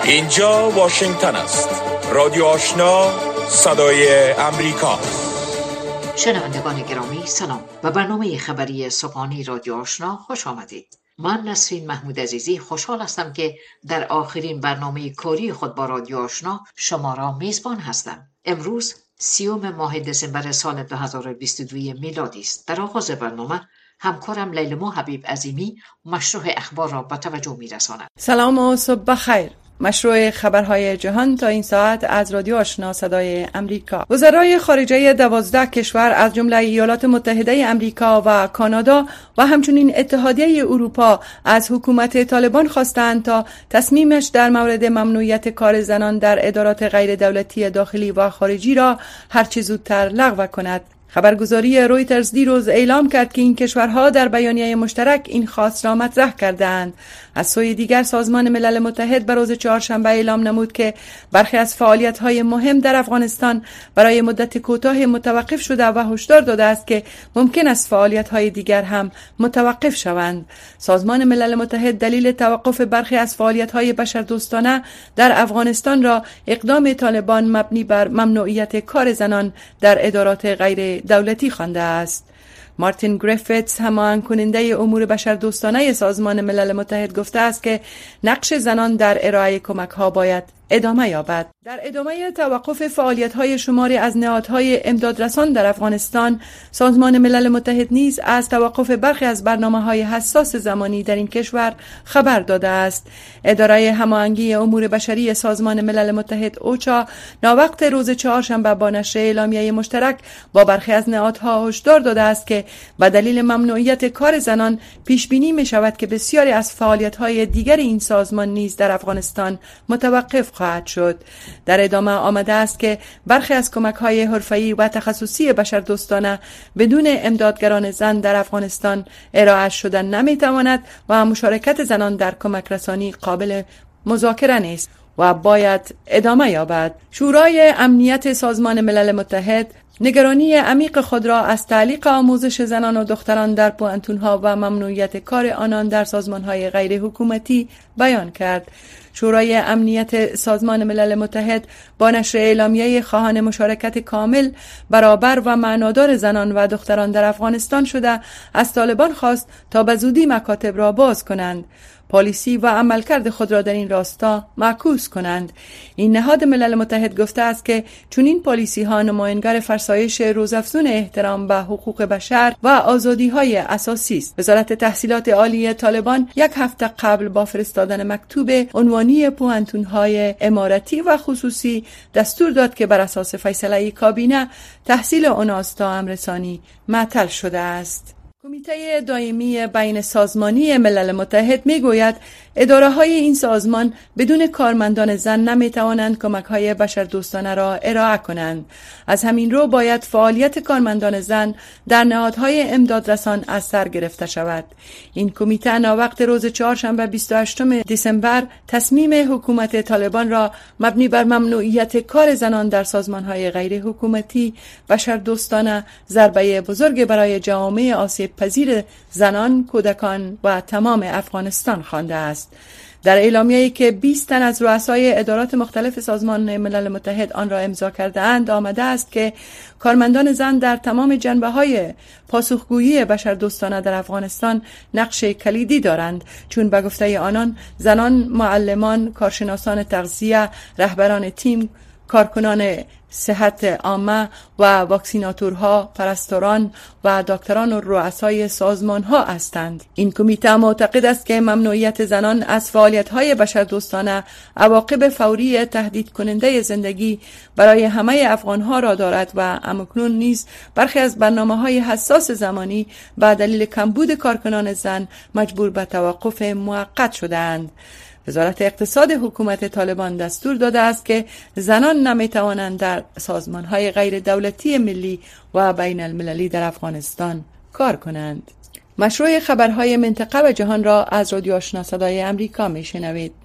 اینجا واشنگتن است. رادیو آشنا، صدای امریکا. شنوندگان گرامی سلام و برنامه خبری صبحانه رادیو آشنا خوش آمدید. من نسرین محمود عزیزی خوشحال هستم که در آخرین برنامه کاری خود با رادیو آشنا شما را میزبان هستم. امروز 30 ماه دسامبر سال 2022 میلادی است. در آغاز برنامه همکارم لیلما حبیب عظیمی مشروع اخبار را به توجه می‌رساند. سلام و صبح بخیر. مشروع خبرهای جهان تا این ساعت از رادیو آشنا صدای امریکا. وزرای خارجه 12 کشور از جمله ایالات متحده امریکا و کانادا و همچنین اتحادیه اروپا از حکومت طالبان خواستند تا تصمیمش در مورد ممنوعیت کار زنان در ادارات غیر دولتی داخلی و خارجی را هرچه زودتر لغو کند. خبرگزاری رویترز دیروز اعلام کرد که این کشورها در بیانیه مشترک این خواست را مطرح کردند. از سوی دیگر سازمان ملل متحد به روز چهارشنبه اعلام نمود که برخی از فعالیت‌های مهم در افغانستان برای مدت کوتاه متوقف شده و هشدار داده است که ممکن است فعالیت‌های دیگر هم متوقف شوند. سازمان ملل متحد دلیل توقف برخی از فعالیت‌های بشردوستانه در افغانستان را اقدام طالبان مبنی بر ممنوعیت کار زنان در ادارات غیر دولتی خوانده است. مارتین گریفیتس هماهنگ کننده امور بشردوستانه سازمان ملل متحد گفته است که نقش زنان در ارائه کمک‌ها باید ادامه یابد. در ادامه توقف فعالیت‌های شماری از نهادهای امدادرسان در افغانستان، سازمان ملل متحد نیز از توقف برخی از برنامه‌های حساس زمانی در این کشور خبر داده است. اداره هماهنگی امور بشری سازمان ملل متحد اوچا ناوقت روز چهارشنبه با نشر اعلامیه مشترک با برخی از نهادها هشدار داده است که به دلیل ممنوعیت کار زنان پیش بینی می‌شود که بسیاری از فعالیت‌های دیگر این سازمان نیز در افغانستان متوقف خواهد شد. در ادامه آمده است که برخی از کمک‌های حرفه‌ای و تخصصی بشردوستانه بدون امدادگران زن در افغانستان ارائه شدن نمی‌تواند و مشارکت زنان در کمک رسانی قابل مذاکره نیست و باید ادامه یابد. شورای امنیت سازمان ملل متحد نگرانی عمیق خود را از تعلیق آموزش زنان و دختران در پوانتون‌ها و ممنوعیت کار آنان در سازمان‌های غیر حکومتی بیان کرد. شورای امنیت سازمان ملل متحد با نشر اعلامیه خواهان مشارکت کامل، برابر و معنادار زنان و دختران در افغانستان شده از طالبان خواست تا به زودی مکاتب را باز کنند، پالیسی و عملکرد خود را در این راستا معکوس کنند. این نهاد ملل متحد گفته است که چنین پالیسی ها نمایانگر فرسایش روزافزون احترام به حقوق بشر و آزادی های اساسی است. وزارت تحصیلات عالی طالبان یک هفته قبل با فرستادن مکتوب عنوانی پوهنتون های امارتی و خصوصی دستور داد که بر اساس فیصله کابینه تحصیل آنها تا امرسانی معطل شده است. کمیته دائمی بین سازمانی ملل متحد میگوید اداره‌های این سازمان بدون کارمندان زن نمی‌توانند کمک‌های بشردوستانه را ارائه کنند. از همین رو باید فعالیت کارمندان زن در نهادهای امدادرسان از سر گرفته شود. این کمیته ناوقت روز چهارشنبه 28 دسامبر تصمیم حکومت طالبان را مبنی بر ممنوعیت کار زنان در سازمان‌های غیر حکومتی بشردوستانه ضربه بزرگ برای جامعه آسیب پذیر زنان، کودکان و تمام افغانستان خوانده است. در اعلامیه‌ای که 20 تن از رؤسای ادارات مختلف سازمان ملل متحد آن را امضا کرده‌اند آمده است که کارمندان زن در تمام جنبه‌های پاسخگویی بشردوستانه در افغانستان نقش کلیدی دارند، چون به گفته آنان زنان معلمان، کارشناسان تغذیه، رهبران تیم، کارکنان صحت عامه و واکسیناتورها، پرستاران و دکتران و رؤسای سازمان‌ها هستند. این کمیته معتقد است که ممنوعیت زنان از فعالیت‌های بشردوستانه عواقب فوری تهدید کننده زندگی برای همه افغان‌ها را دارد و همکنون نیز برخی از برنامه‌های حساس زمانی به دلیل کمبود کارکنان زن مجبور به توقف موقت شده‌اند. وزارت اقتصاد حکومت طالبان دستور داده است که زنان نمی‌توانند در سازمان‌های غیر دولتی ملی و بین المللی در افغانستان کار کنند. مشروع خبرهای منطقه و جهان را از رادیو آشنا صدای امریکا میشنوید.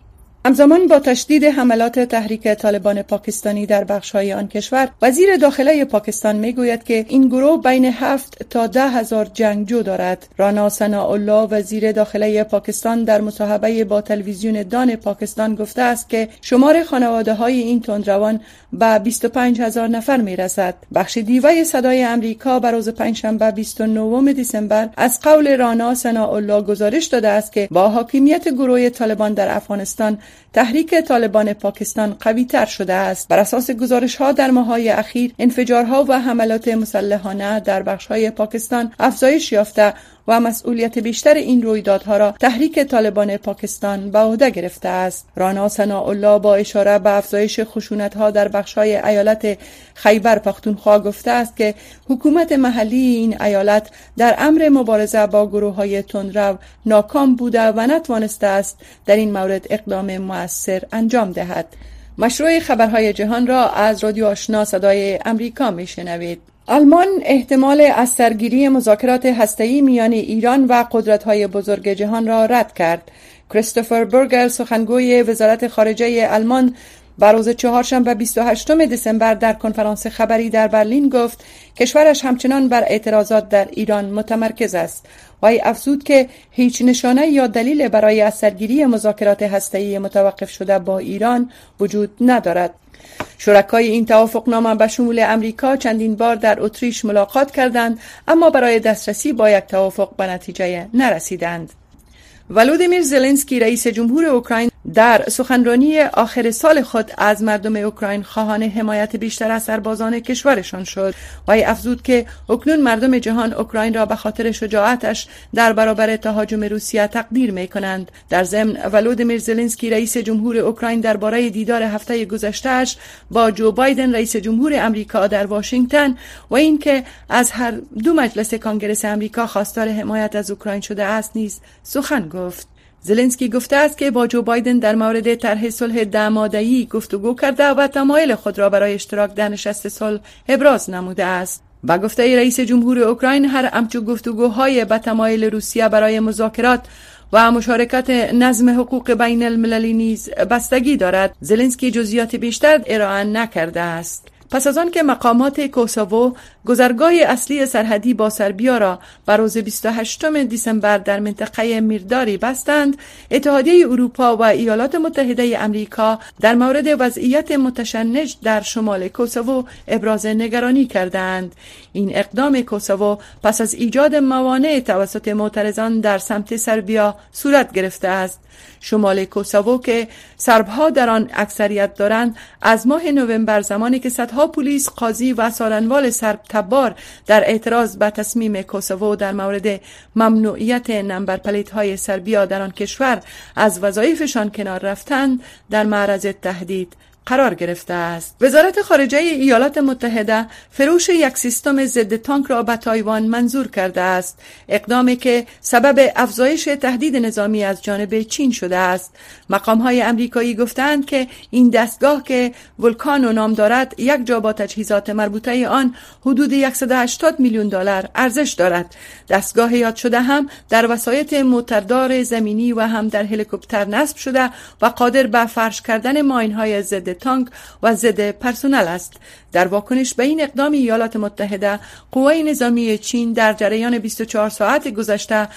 همزمان با تشدید حملات تحریک طالبان پاکستانی در بخش‌های آن کشور، وزیر داخله پاکستان میگوید که این گروه بین 7 تا 10,000 جنگجو دارد. رانا ثناءالله وزیر داخله پاکستان در مصاحبه با تلویزیون دان پاکستان گفته است که شمار خانواده‌های این تندروان به 25,000 نفر میرسد. بخش دیوی صدای امریکا بر روز پنجشنبه 29 دسامبر از قول رانا ثناءالله گزارش داده است که با حاکمیت گروه طالبان در افغانستان، تحریک طالبان پاکستان قوی تر شده است. بر اساس گزارش ها در ماه‌های اخیر، انفجارها و حملات مسلحانه در بخش‌های پاکستان افزایش یافته و مسئولیت بیشتر این رویدادها را تحریک طالبان پاکستان به عهده گرفته است. رانا ثناءالله با اشاره به افزایش خشونت‌ها در بخش‌های ایالت خیبر پختونخوا گفته است که حکومت محلی این ایالت در امر مبارزه با گروه‌های تندرو ناکام بوده و نتوانسته است در این مورد اقدام مؤثر انجام دهد. مشروع خبرهای جهان را از رادیو آشنا صدای امریکا میشنوید. آلمان احتمال از سرگیری مذاکرات هسته‌ای میان ایران و قدرت‌های بزرگ جهان را رد کرد. کریستوفر برگر سخنگوی وزارت خارجه آلمان بر روز چهارشنبه 28 دسامبر در کنفرانس خبری در برلین گفت کشورش همچنان بر اعتراضات در ایران متمرکز است. وی افزود که هیچ نشانه یا دلیل برای از سرگیری مذاکرات هسته‌ای متوقف شده با ایران وجود ندارد. شرکای این توافقنامه به شمول امریکا چندین بار در اتریش ملاقات کردند، اما برای دسترسی با یک توافق به نتیجه نرسیدند. ولودیمیر زلنسکی رئیس جمهور اوکراین در سخنرانی آخر سال خود از مردم اوکراین خواهان حمایت بیشتر از سربازان کشورشان شد و افزود که اکنون مردم جهان اوکراین را به خاطر شجاعتش در برابر تهاجم روسیه تقدیر می‌کنند. در ضمن ولودیمیر زلنسکی رئیس جمهور اوکراین درباره دیدار هفته گذشته‌اش با جو بایدن رئیس جمهور امریکا در واشنگتن و اینکه از هر دو مجلس کانگرس امریکا خواستار حمایت از اوکراین شده است نیز سخن گفت. زلنسکی گفته است که با جو بایدن در مورد طرح صلح 10 ماده‌ای گفتگو کرده و تمایل خود را برای اشتراک در نشست صلح ابراز نموده است. با گفته رئیس جمهور اوکراین، هر همچو گفتگوهای به تمایل روسیه برای مذاکرات و مشارکت نظم حقوق بین المللی نیز بستگی دارد. زلنسکی جزئیات بیشتر ارائه نکرده است. پس از آن که مقامات کوسوو گذرگاه اصلی سرحدی با سربیا را بر روز 28 دسامبر در منطقه میرداری بستند، اتحادیه اروپا و ایالات متحده امریکا در مورد وضعیت متشنج در شمال کوسوو ابراز نگرانی کردند. این اقدام کوسوو پس از ایجاد موانع توسط معترضان در سمت سربیا صورت گرفته است. شمال کوسوو که سربها در آن اکثریت دارند، از ماه نوامبر زمانی که صدها پلیس، قاضی و سالنوال سرب تبار در اعتراض به تصمیم کوسوو در مورد ممنوعیت نمبر پلیت‌های سربیا در آن کشور از وظایفشان کنار رفتند، در معرض تهدید قرار گرفته است. وزارت خارجه ایالات متحده فروش یک سیستم ضد تانک را به تایوان منظور کرده است، اقدامی که سبب افزایش تهدید نظامی از جانب چین شده است. مقام‌های امریکایی گفتند که این دستگاه که ولکانو نام دارد، یک جا با تجهیزات مربوطه آن حدود $180 میلیون ارزش دارد. دستگاه یاد شده هم در وسایط موتردار زمینی و هم در هلیکوپتر نصب شده و قادر به فرش کردن ماین‌های ضد تانک و ضد پرسنل است. در واکنش به این اقدام ایالات متحده، قوای نظامی چین در جریان 24 ساعت گذشته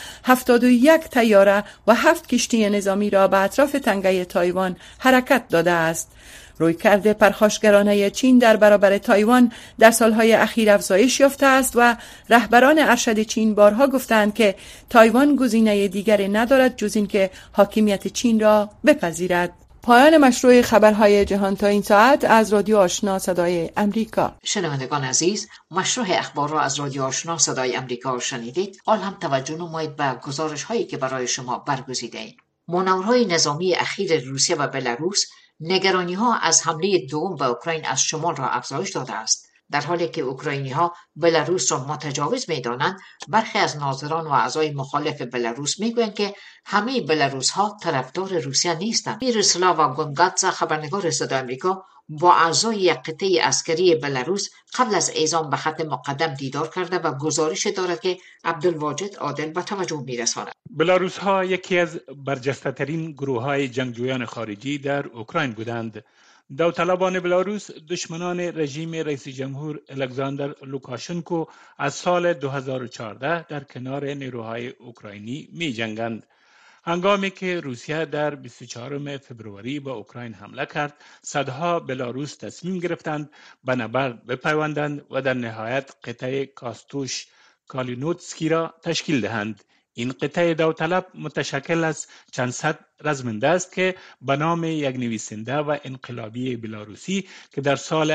71 طیاره و 7 کشتی نظامی را به اطراف تنگه تایوان حرکت داده است. رویکرد پرخاشگرانه چین در برابر تایوان در سالهای اخیر افزایش یافته است و رهبران ارشد چین بارها گفتند که تایوان گزینه دیگری ندارد جز اینکه حاکمیت چین را بپذیرد. پایان مشروع خبرهای جهان تا این ساعت از رادیو آشنا صدای امریکا. شنوندگان عزیز، مشروع اخبار را از رادیو آشنا صدای امریکا شنیدید. حال هم توجه نمایید به گزارش هایی که برای شما برگزیده ایم. مانورهای نظامی اخیر روسیه و بلاروس نگرانی ها از حمله دوم به اوکراین از شمال را افزایش داده است. در حالی که اوکراینی ها بلاروس را متجاوز می دانند، برخی از ناظران و اعضای مخالف بلاروس می گویند که همه بلاروس ها طرفدار روسیه نیستند. میروسلاوا گونگاتزا، خبرنگار صدای آمریکا، با اعضای یک قطعه عسکری بلاروس قبل از اعزام به خط مقدم دیدار کرده و گزارش دارد که عبدالواجد عادل به توجه میرساند. بلاروس ها یکی از برجسته ترین گروه های جنگجویان خارجی در اوکراین بودند. داوطلبان بلاروس دشمنان رژیم رئیس جمهور الکساندر لوکاشنکو از سال 2014 در کنار نیروهای اوکراینی می جنگند. هنگامی که روسیه در 24 فوریه به اوکراین حمله کرد، صدها بلاروس تصمیم گرفتند به نبرد بپیوندند و در نهایت قطعه کاستوش کالینوتسکی را تشکیل دهند. این قطعه داوطلب متشکل از چند صد رزمنده است که به نام یک نویسنده و انقلابی بلاروسی که در سال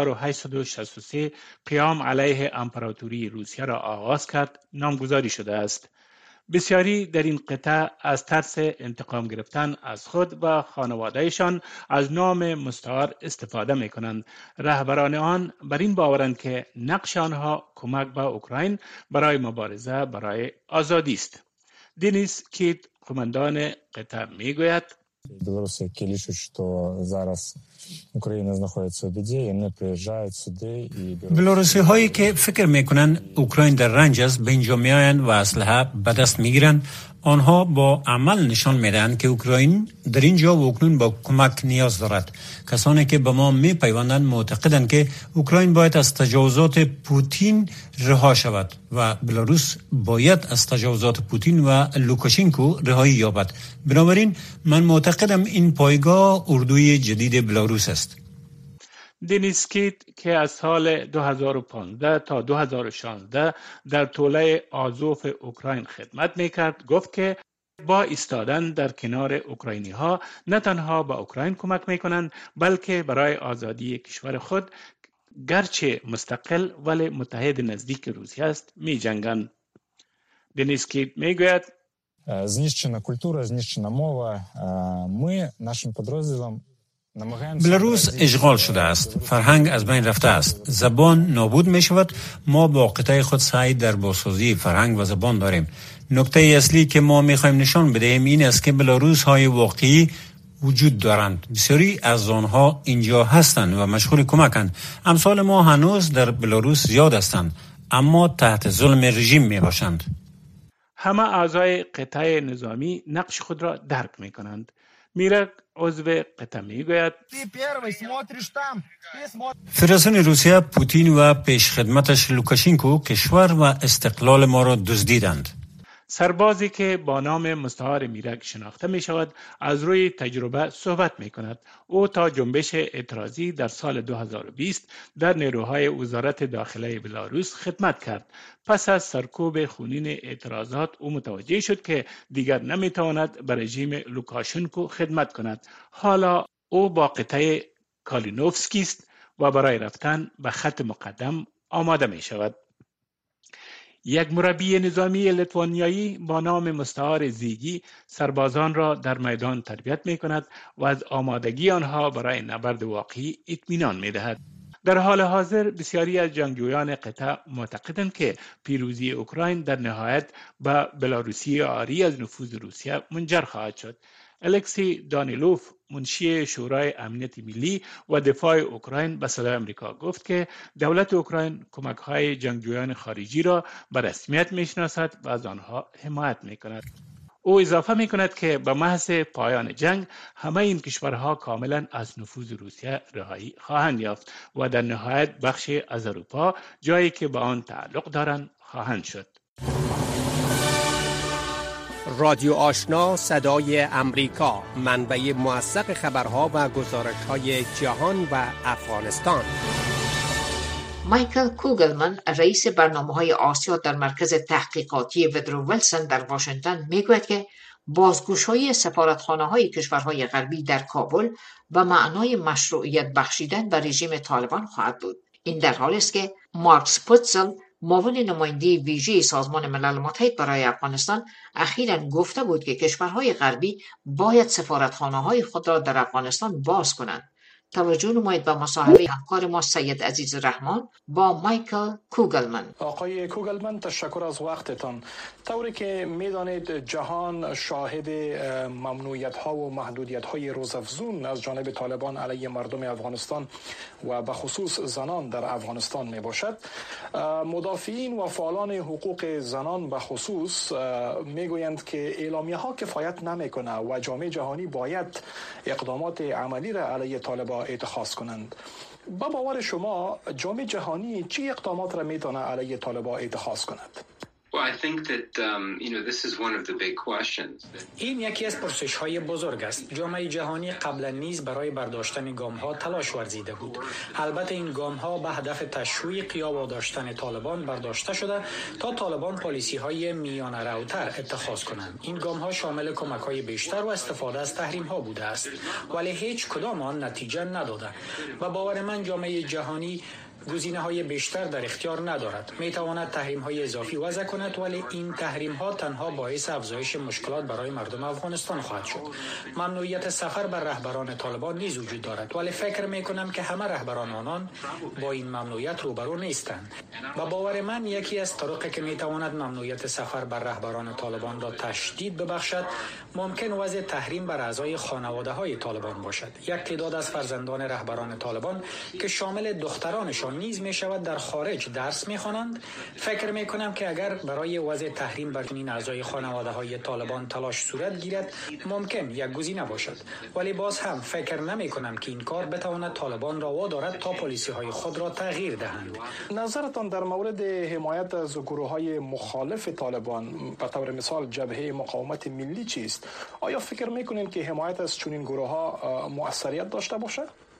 1863 قیام علیه امپراتوری روسیه را آغاز کرد نامگذاری شده است. بسیاری در این قطعه از ترس انتقام گرفتن از خود و خانوادهشان از نام مستعار استفاده می کنند. رهبران آن بر این باورند که نقش آنها کمک به اوکراین برای مبارزه برای آزادی است. دنیس کیت، قماندان قطعه، می گوید Білоруси, які лічать, що зараз Україна знаходиться в біді, і вони приїжджають сюди і بلاروسی هایی که فکر میکنن اوکراین در رنج است به اینجا میآیند و اسلحه به دست میگیرند. آنها با عمل نشان میدهند که اوکراین در اینجا و اکنون با کمک نیاز دارد. کسانی که به ما میپیوندند معتقدند که اوکراین باید از تجاوزات پوتین رها شود و بلاروس باید از تجاوزات پوتین و لوکاشنکو رهایی یابد. بنابراین من معتقدم این پایگاه اردوی جدید بلاروس است. دنیس کیت که از سال 2015 تا 2016 در توله آزوف اوکراین خدمت میکرد گفت که با ایستادن در کنار اوکراینی ها نه تنها به اوکراین کمک میکنند بلکه برای آزادی کشور خود گرچه مستقل ولی متحد نزدیک روسیه است می جنگند. دنیس کیت میگوید знищена культура, знищена мова. Ми нашим підрозділом بلاروس اشغال شده است. فرهنگ از بین رفته است. زبان نابود می شود. ما با قطعه خود سعی در بازسازی فرهنگ و زبان داریم. نکته اصلی که ما می خواهیم نشان بدهیم این است که بلاروس های واقعی وجود دارند. بسیاری از آنها اینجا هستند و مشغول کمکند. امثال ما هنوز در بلاروس زیاد هستند اما تحت ظلم رژیم می باشند. همه اعضای قطعه نظامی نقش خود را درک می کنند. میرک عضو قطعه می گوید فدراسیون روسیه، پوتین و پیشخدمتش لوکاشنکو کشور و استقلال ما را دزدیدند. سربازی که با نام مستعار میرک شناخته می شود از روی تجربه صحبت می کند. او تا جنبش اعتراضی در سال 2020 در نیروهای وزارت داخله بلاروس خدمت کرد. پس از سرکوب خونین اعتراضات او متوجه شد که دیگر نمی تواند به رژیم لوکاشنکو خدمت کند. حالا او با قطعه کالینوفسکی است و برای رفتن به خط مقدم آماده می شود. یک مربی نظامی لیتوانیایی با نام مستعار زیگی سربازان را در میدان تربیت می کند و از آمادگی آنها برای نبرد واقعی اطمینان می دهد. در حال حاضر بسیاری از جنگجویان قطعه معتقدند که پیروزی اوکراین در نهایت به بلاروسی عاری از نفوذ روسیه منجر خواهد شد. الکسی دانیلوف، منشی شورای امنیت ملی و دفاع اوکراین به صدای آمریکا گفت که دولت اوکراین کمک‌های جنگجویان خارجی را به رسمیت می‌شناسد و از آنها حمایت می‌کند. او اضافه می‌کند که به محض پایان جنگ همه این کشورها کاملا از نفوذ روسیه رهایی خواهند یافت و در نهایت بخشی از اروپا جایی که به آن تعلق دارند خواهند شد. رادیو آشنا صدای امریکا، منبع موثق خبرها و گزارش‌های جهان و افغانستان. مایکل کوگلمن، رئیس برنامه‌های آسیا در مرکز تحقیقاتی وودرو ویلسون در واشنگتن میگوید که بازگوش‌های سفارتخانه‌های کشورهای غربی در کابل به معنای مشروعیت بخشیدن به رژیم طالبان خواهد بود. این در حالی است که مارکس پوتزل، معاون نماینده ویژه سازمان ملل متحد برای افغانستان، اخیراً گفته بود که کشورهای غربی باید سفارتخانه‌های خود را در افغانستان باز کنند. توجه نمایید به مصاحبه همکار ما سید عزیز رحمان با مایکل کوگلمن. آقای کوگلمن، تشکر از وقتتان. طوری که میدانید جهان شاهد ممنوعیت ها و محدودیت های روزافزون از جانب طالبان علیه مردم افغانستان و به خصوص زنان در افغانستان می باشد. مدافعین و فعالان حقوق زنان به خصوص می گویند که اعلامیه ها کفایت نمی کنه و جامعه جهانی باید اقدامات عملی را علیه طالبان اتخاذ کنند. با باور شما جامعه جهانی چه اقدامات را میتونه علیه طالبان اتخاذ کند؟ این یکی از پرسش‌های بزرگ است. جامعه جهانی قبلا نیز برای برداشتن گام‌ها تلاش ورزیده بود. البته این گام‌ها به هدف تشویق یا واداشتن طالبان برداشته شده تا طالبان پالیسی‌های میانه روتر اتخاذ کنند. این گام‌ها شامل کمک‌های بیشتر و استفاده از تحریم‌ها بوده است، ولی هیچ کدام آن نتیجه نداده. و باور من جامعه جهانی گزینه‌های بیشتر در اختیار ندارد. می‌تواند تحریم‌های اضافی وضع کند، ولی این تحریم‌ها تنها باعث افزایش مشکلات برای مردم افغانستان خواهد شد. ممنوعیت سفر بر رهبران طالبان نیز وجود دارد، ولی فکر می‌کنم که همه رهبران آنان با این ممنوعیت روبرو نیستند. و باور من یکی از طرقی که می‌تواند ممنوعیت سفر بر رهبران طالبان را تشدید ببخشد، ممکن وضع تحریم بر اعضای خانواده‌های طالبان باشد. یک تعداد از فرزندان رهبران طالبان که شامل دخترانشان نیز می شود در خارج درس می خوانند. فکر می کنم که اگر برای وضع تحریم بر این اعضای خانواده های طالبان تلاش صورت گیرد ممکن یک گزینه باشد، ولی باز هم فکر نمی کنم که این کار بتواند طالبان را وادارد تا پالیسی های خود را تغییر دهند. نظرتان در مورد حمایت از گروه های مخالف طالبان به طور مثال جبهه مقاومت ملی چیست؟ آیا فکر می کنید که حمایت از چنین گروه ها مؤثریت داشته باشد؟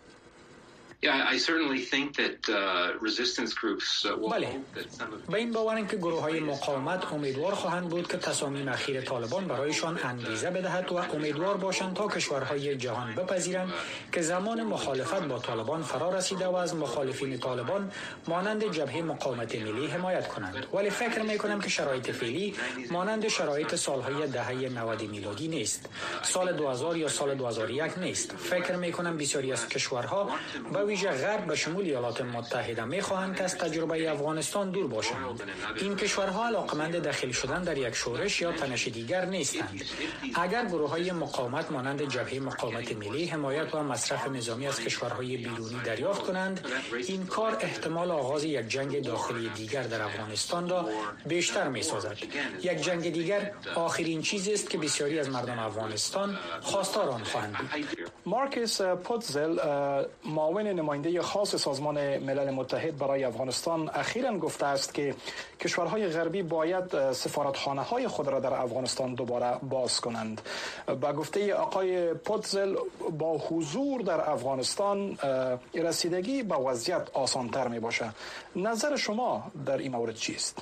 بله، به این باورم که گروه‌های مقاومت امیدوار خواهند بود که تصامیم اخیر طالبان برایشان انگیزه بدهد و امیدوار باشند تا کشورهای جهان بپذیرند که زمان مخالفت با طالبان فرا رسیده و از مخالفین طالبان مانند جبهه مقاومت ملی حمایت کنند. ولی فکر می‌کنم که شرایط فعلی مانند شرایط سالهای دهه 90 میلادی نیست. سال 2000 یا سال 2001 نیست. فکر می‌کنم بسیاری از کشورها به ویژه غرب به شمول ایالات متحده می‌خواهند که از تجربه افغانستان دور باشند. این کشورها علاقمند داخل شدن در یک شورش یا تنش دیگر نیستند. اگر گروه‌های مقاومت مانند جبهه مقاومت ملی حمایت و مصرف نظامی از کشورهای بیرونی دریافت کنند، این کار احتمال آغاز یک جنگ داخلی دیگر در افغانستان را بیشتر می‌سازد. یک جنگ دیگر آخرین چیزی است که بسیاری از مردم افغانستان خواستار آن خواهند بود. مارکوس پوتزل، معاون نماینده خاص سازمان ملل متحد برای افغانستان، اخیراً گفته است که کشورهای غربی باید سفارتخانه‌های خود را در افغانستان دوباره باز کنند. با گفته آقای پوتزل، با حضور در افغانستان رسیدگی به وضعیت آسان‌تر می باشه. نظر شما در این مورد چیست؟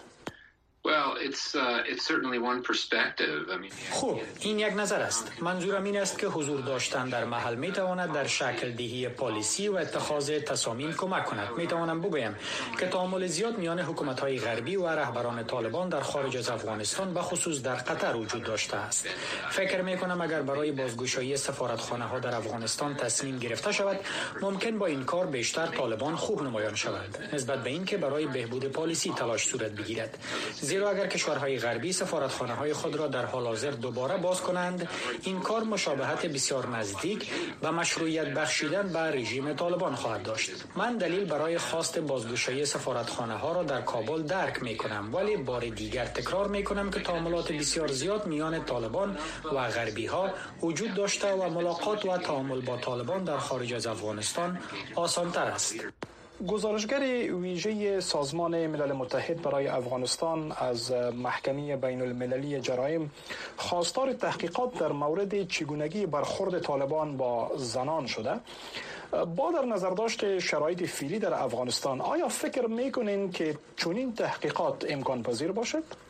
خوب، این یک نظر است. منظورم این است که حضور داشتن در محل می تواند در شکل دهی پالیسی و اتخاذ تصامیم کمک کند. می توانم بگویم که تعامل زیاد میان حکومت‌های غربی و رهبران طالبان در خارج از افغانستان به خصوص در قطر وجود داشته است. فکر می کنم اگر برای بازگشایی سفارتخانه‌ها در افغانستان تصمیم گرفته شود، ممکن با این کار بیشتر طالبان خوب نمایان شوند نسبت به اینکه برای بهبود پالیسی تلاش صورت بگیرد. زیرا اگر کشورهای غربی سفارتخانه‌های خود را در حال حاضر دوباره باز کنند، این کار مشابهت بسیار نزدیک و مشروعیت بخشیدن به رژیم طالبان خواهد داشت. من دلیل برای خواست بازگشایی سفارتخانه‌ها را در کابل درک می‌کنم، ولی بار دیگر تکرار می‌کنم که تعاملات بسیار زیاد میان طالبان و غربی‌ها وجود داشته و ملاقات و تعامل با طالبان در خارج از افغانستان آسان‌تر است. گزارشگر ویژه سازمان ملل متحد برای افغانستان از محکمه بین المللی جرایم خواستار تحقیقات در مورد چگونگی برخورد طالبان با زنان شده. با در نظر داشت شرایط فعلی در افغانستان، آیا فکر میکنین که چنین تحقیقات امکان پذیر باشد؟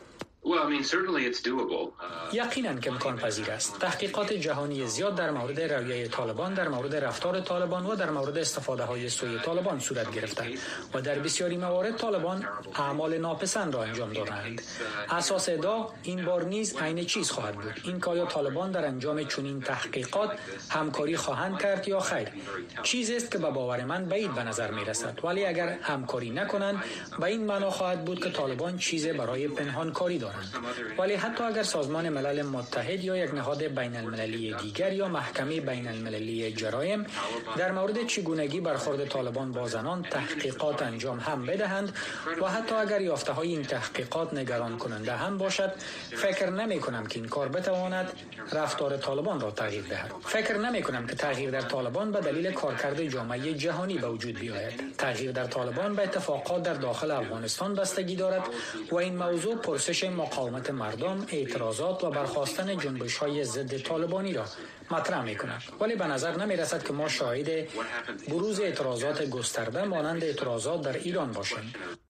یقیناً که امکان پذیر است. تحقیقات جهانی زیاد در مورد رویه طالبان، در مورد رفتار طالبان و در مورد استفاده های سوی طالبان صورت گرفته و در بسیاری موارد طالبان اعمال ناپسند را انجام دادند. اساس ادعا این بار نیز عین چیز خواهد بود. این که آیا طالبان در انجام چنین تحقیقات همکاری خواهند کرد یا خیر، چیزی است که به باور من بعید به نظر می رسد. ولی اگر همکاری نکنند، به این معنا خواهد بود که طالبان چیزی برای پنهانکاری دارند. ولی حتی اگر سازمان ملل متحد یا یک نهاد بین المللی دیگر یا محکمه بین المللی جرایم در مورد چگونگی برخورد طالبان با زنان تحقیقات انجام هم بدهند و حتی اگر یافته های این تحقیقات نگران کننده هم باشد، فکر نمی کنم که این کار بتواند رفتار طالبان را تغییر دهد. فکر نمی کنم که تغییر در طالبان به دلیل کارکرد جامعه جهانی به وجود بیاید. تغییر در طالبان به اتفاقات در داخل افغانستان بستگی دارد و این موضوع پرسش مقاومت مردم، اعتراضات و برخاستن جنبش‌های ضد طالبانی را مطرح می‌کند. ولی به نظر نمی‌رسد که ما شاهد بروز اعتراضات گسترده مانند اعتراضات در ایران باشیم.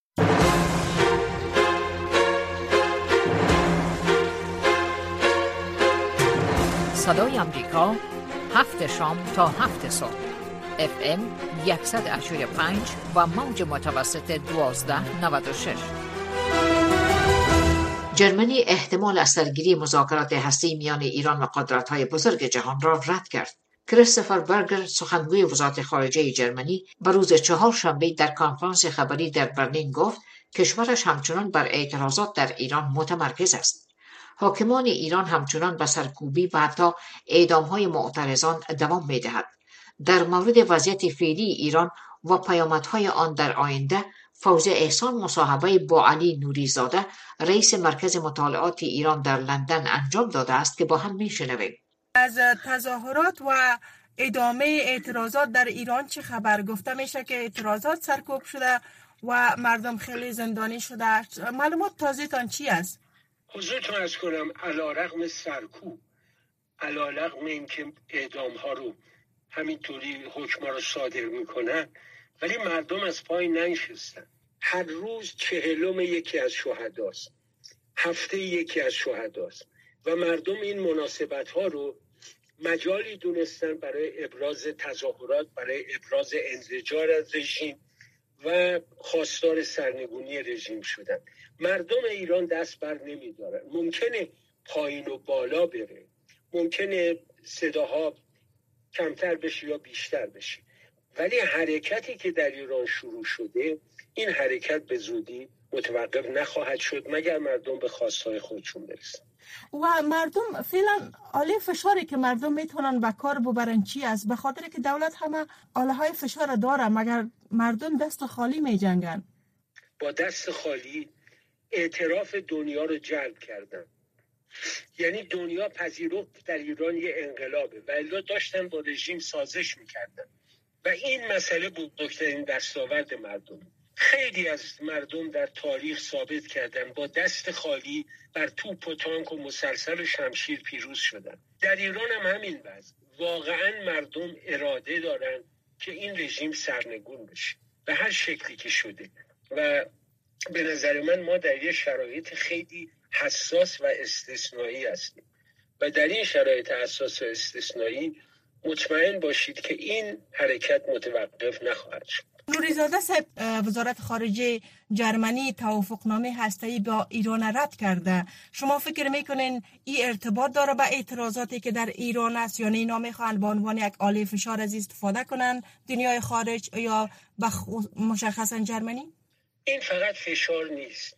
صدای آمریکا 7 شام تا 7 صبح FM 185 و موج متوسط 1296. جرمنی احتمال از سرگیری مذاکرات هسته‌ای میان ایران و قدرت‌های بزرگ جهان را رد کرد. کریستوفر برگر، سخنگوی وزارت خارجه جرمنی، به روز چهارشنبه در کنفرانس خبری در برلین گفت کشورش همچنان بر اعتراضات در ایران متمرکز است. حاکمان ایران همچنان به سرکوبی و حتی اعدام‌های معترضان دوام می‌دهد. در مورد وضعیت فعلی ایران و پیامدهای آن در آینده، فوزه احسان مصاحبه با علی نوری‌زاده، رئیس مرکز مطالعات ایران در لندن انجام داده است که با هم میشنویم. از تظاهرات و ادامه اعتراضات در ایران چه خبر؟ گفته میشه که اعتراضات سرکوب شده و مردم خیلی زندانی شده. معلومات تازه‌تان چی است؟ حضورتون عرض کنم علیرغم سرکوب، علیرغم اینکه اعدام ها رو همینطوری حکم رو صادر میکنن، ولی مردم از پای ننشستن. هر روز 40 یکی از شهداست، هفته یکی از شهداست و مردم این مناسبت ها رو مجالی دونستن برای ابراز تظاهرات، برای ابراز انزجار از رژیم و خواستار سرنگونی رژیم شدن. مردم ایران دست بر نمیدارن. ممکنه پایین و بالا بره، ممکنه صداها کمتر بشه یا بیشتر بشه، ولی حرکتی که در ایران شروع شده، این حرکت به زودی متوقف نخواهد شد مگر مردم به خواستهای خودشون برسن. و مردم فعلا آله فشاری که مردم میتونن به کار ببرن چی است؟ به خاطر که دولت همه آله های فشار داره، مگر مردم دست خالی میجنگن؟ با دست خالی اعتراف دنیا رو جلب کردن. یعنی دنیا پذیرفت در ایران یه انقلابه و الا داشتن با رژیم سازش میکردن و این مسئله بزرگترین دستاورد مردم. خیلی از مردم در تاریخ ثابت کردن با دست خالی بر توپ و تانک و مسلسل و شمشیر پیروز شدن. در ایران هم همین وضع. واقعا مردم اراده دارن که این رژیم سرنگون بشه به هر شکلی که شده و به نظر من ما در یه شرایط خیلی حساس و استثنایی هستیم و در این شرایط حساس و استثنایی مطمئن باشید که این حرکت متوقف نخواهد شد. نوری‌زاده صاحب، وزارت خارجه جرمنی توافقنامه هسته‌ای با ایران رد کرده. شما فکر میکنین این ارتباط داره به اعتراضاتی که در ایران است یا نه نمیخوان به عنوان یک آله فشار از استفاده کنن دنیای خارج یا مشخصا جرمنی؟ این فقط فشار نیست.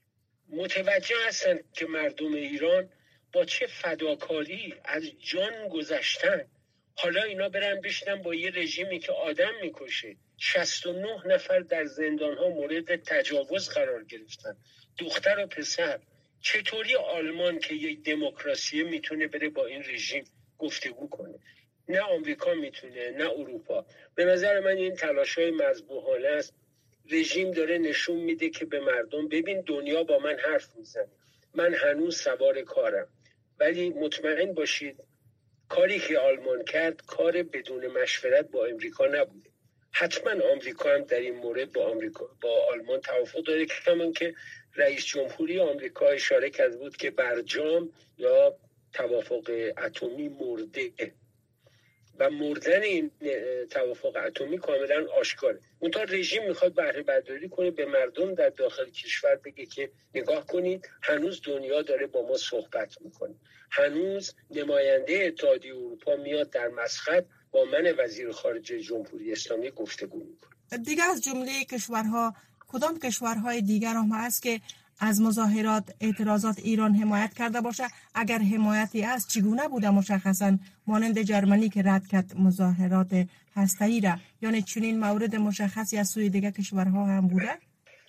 متوجه هستند که مردم ایران با چه فداکاری از جان گذشتن. حالا اینا برن بشنن با یه رژیمی که آدم میکشه. 69 نفر در زندان‌ها مورد تجاوز قرار گرفتن، دختر و پسر. چطوری آلمان که یک دموکراسی میتونه بره با این رژیم گفتگو کنه؟ نه آمریکا میتونه، نه اروپا. به نظر من این تلاش‌های مذبوحانه است. رژیم داره نشون میده که به مردم ببین دنیا با من حرف میزنه، من هنوز سوار کارم. ولی مطمئن باشید کاری که آلمان کرد کار بدون مشورت با امریکا نبوده. حتما آمریکا هم در این مورد با آلمان توافق داره، کمان که رئیس جمهوری آمریکا اشاره کرده بود که برجام یا توافق اتمی مرده و مردن این توافق اتمی کاملا آشکاره. اونطور رژیم میخواد بهره برداری کنه، به مردم در داخل کشور بگه که نگاه کنید هنوز دنیا داره با ما صحبت میکنه، هنوز نماینده اتحادیه اروپا میاد در مسقط با من وزیر خارجه جمهوری اسلامی گفتگو میکنه. دیگر از جمله کشورها کدام کشورهای دیگر هم هست که از مظاهرات اعتراضات ایران حمایت کرده باشه؟ اگر حمایتی است چگونه بوده مشخصا؟ مانند جرمنی که رد کرد مظاهرات هسته‌ای را، یعنی چنین مورد مشخصی از سوی دیگر کشورها هم بوده؟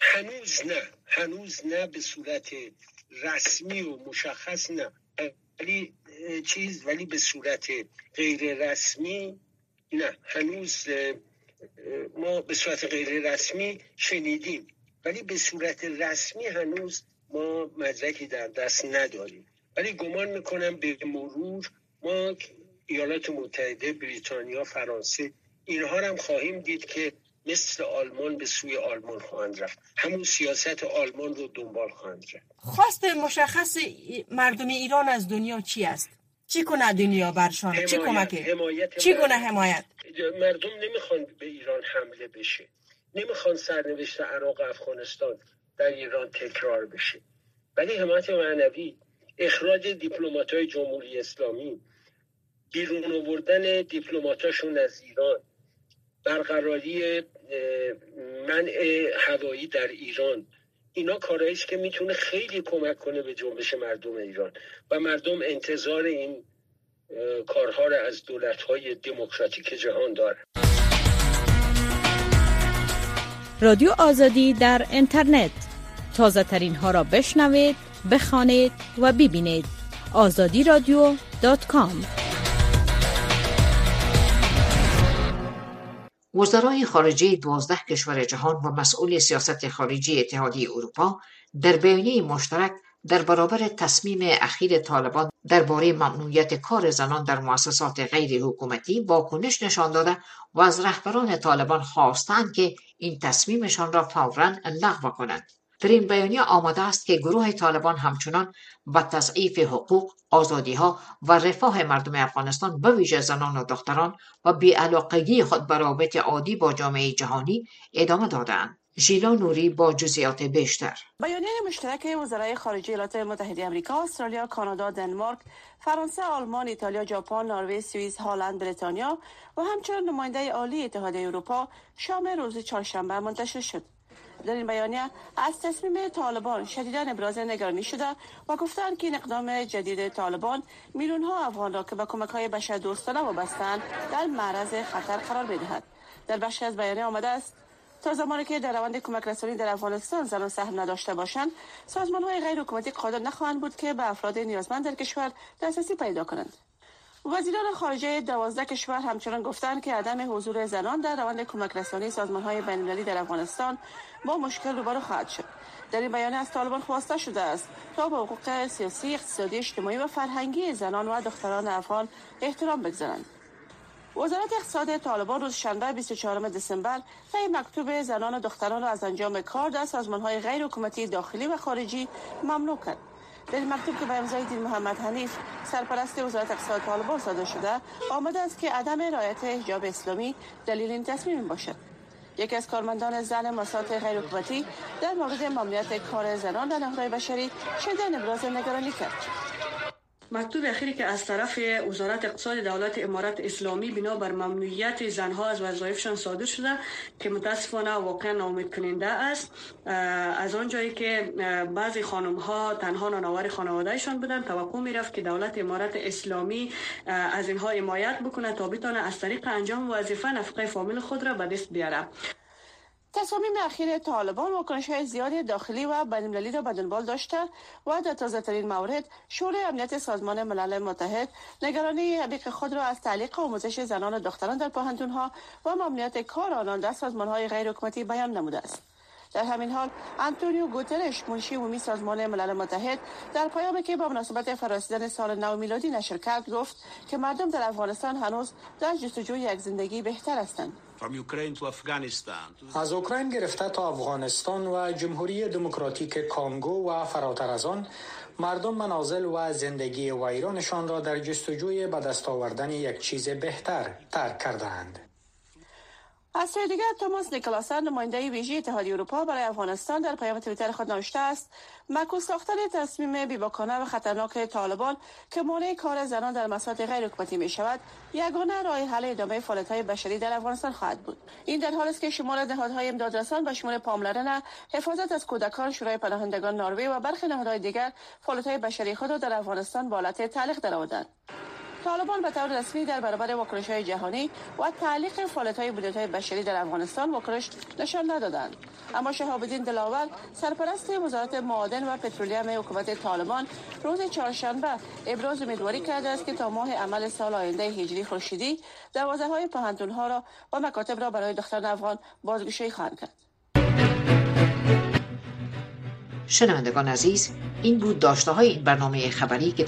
هنوز نه به صورت رسمی و مشخص نه، ولی به صورت غیر رسمی نه. هنوز ما به صورت غیر رسمی شنیدیم ولی به صورت رسمی هنوز ما مدرکی در دست نداریم، ولی گمان میکنم به مرور ما ایالات متحده، بریتانیا، فرانسه اینها هم خواهیم دید که مثل آلمان به سوی آلمان خواهند رفت، همون سیاست آلمان رو دنبال خواهند کرد. خواست مشخص مردم ایران از دنیا چی است؟ چی کنه دنیا برشان؟ چی کمک؟ چی گونه حمایت؟ مردم نمیخوان به ایران حمله بشه، نمیخوان سرنوشت عراق و افغانستان در ایران تکرار بشه، ولی حمایت معنوی، اخراج دیپلمات‌های جمهوری اسلامی، بیرون آوردن دیپلماتاشون از ایران، برقراری منع هوایی در ایران، اینا کارهایی است که میتونه خیلی کمک کنه به جنبش مردم ایران و مردم انتظار این کارها را از دولت‌های دموکراتیک جهان دارن. رادیو آزادی در اینترنت، تازه ترین ها را بشنوید، بخوانید و ببینید. azadiradio.com. وزرای خارجه 12 کشور جهان و مسئول سیاست خارجی اتحادیه اروپا در بیانیه مشترک در برابر تصمیم اخیر طالبان درباره ممنوعیت کار زنان در مؤسسات غیر حکومتی واکنش نشان داده و از رهبران طالبان خواستند که این تصمیمشان را فوراً لغو کنند. در این بیانیه آمده است که گروه طالبان همچنان با تضعیف حقوق، آزادی‌ها و رفاه مردم افغانستان به ویژه زنان و دختران و بی‌علاقگی خود به روابط عادی با جامعه جهانی ادامه داده‌اند. ژیلا نوری با جزئیات بیشتر. بیانیه مشترک وزرای خارجه ایالات متحده آمریکا، استرالیا، کانادا، دنمارک، فرانسه، آلمان، ایتالیا، ژاپن، نروژ، سوئیس، هلند، بریتانیا و همچنین نماینده عالی اتحادیه اروپا شام روز چهارشنبه منتشر شد. در این بیانیه از تصمیم طالبان شدیداً ابراز نگرانی شده و گفتند که این اقدام جدید طالبان میلیون‌ها افغان را که به کمک‌های بشردوستانه وابسته‌اند در معرض خطر قرار می‌دهد. در بخشی از بیانیه آمده است تا زمانی که در روند کمک رسانی در افغانستان زنان سهم نداشته باشند، سازمان‌های غیر حکومتی قادر نخواهند بود که به افراد نیازمند در کشور دسترسی پیدا کنند. وزیران خارجه 12 کشور همچنان گفتند که عدم حضور زنان در روند کمک رسانی سازمان‌های بین‌المللی در افغانستان با مشکل روبرو خواهد شد. در این بیانیه از طالبان خواسته شده است تا به حقوق سیاسی، اقتصادی، اجتماعی و فرهنگی زنان و دختران افغان احترام بگذارند. وزارت اقتصاد طالبان روز شنبه 24 دسامبر طی مکتوب زنان و دختران را از انجام کار در سازمان‌های غیر حکومتی داخلی و خارجی ممنوع کرد. در این مکتوب که به امضای دین محمد حنیف سرپرست وزارت اقتصاد طالبان صادر شده آمده است که عدم رعایت حجاب اسلامی دلیل این تصمیم باشد. یکی از کارمندان زن مؤسسات غیر حکومتی در مورد ممنوعیت کار زنان در نهادهای بشری شدیداً ابراز نگرانی کرد. مکتوب اخیری که از طرف وزارت اقتصاد دولت امارات اسلامی بنا بر ممنوعیت زنها از وظایفشان صادر شده که متاسفانه واقعا ناامید کننده است. از آنجایی که بعضی خانم ها تنها نانآور خانوادهشان بودند، توقع می رفت که دولت امارات اسلامی از اینها حمایت بکنه تا بتونه از طریق انجام وظیفه نفقه فامیل خود را به دست بیاره. تصامیم اخیر طالبان واکنش‌های زیادی داخلی و بین‌المللی را به دنبال داشته و در تازه‌ترین مورد شورای امنیت سازمان ملل متحد نگرانی عمیق خود را از تعلیق آموزش زنان و دختران در پوهنتون‌ها و ممنوعیت کار آنان در سازمان‌های غیر حکومتی بیان نموده است. در همین حال آنتونیو گوترش، منشی عمومی سازمان ملل متحد، در پیامی که با مناسبت فرارسیدن سال نو میلادی نشر کرد گفت که مردم در افغانستان هنوز در جستجوی یک زندگی بهتر هستند. از اوکراین گرفته تا افغانستان و جمهوری دموکراتیک کانگو و فراتر از آن، مردم منازل و زندگی ویرانشان را در جستجوی به دست آوردن یک چیز بهتر ترک کردند. از سوی دیگر توماس نیکلاسن، نماینده ویژه اتحادیه اروپا برای افغانستان، در پیام توییتر خود نوشته است: معکوس ساختن تصمیم بی‌باکانه و خطرناک طالبان که مانع کار زنان در مساحت غیر حکومتی می شود، یگانه راه حل ادامه فعالیت‌های بشری در افغانستان خواهد بود. این در حالی است که شمار نهادهای امدادرسان به شمول پاملرنه، حفاظت از کودکان، شورای پناهندگان نروژ و برخی نهادهای دیگر فعالیت‌های بشری خود را در افغانستان به حالت تعلیق درآوردند. طالبان به طور رسمی در برابر واکنش‌های جهانی و تعلیق فعالیت‌های بنیادهای بشری در افغانستان واکنش نشان ندادند. اما شهاب الدین دلاور، سرپرست وزارت معادن و پترولیوم حکومت طالبان، روز چهارشنبه ابراز امیدواری کرده است که تا ماه عمل سال آینده هجری خورشیدی دروازه‌های پوهنتون‌ها را و مکاتب را برای دختران افغان بازگشایی خواهند کرد. شنوندگان عزیز، این بود داشته‌های این برنامه خبری که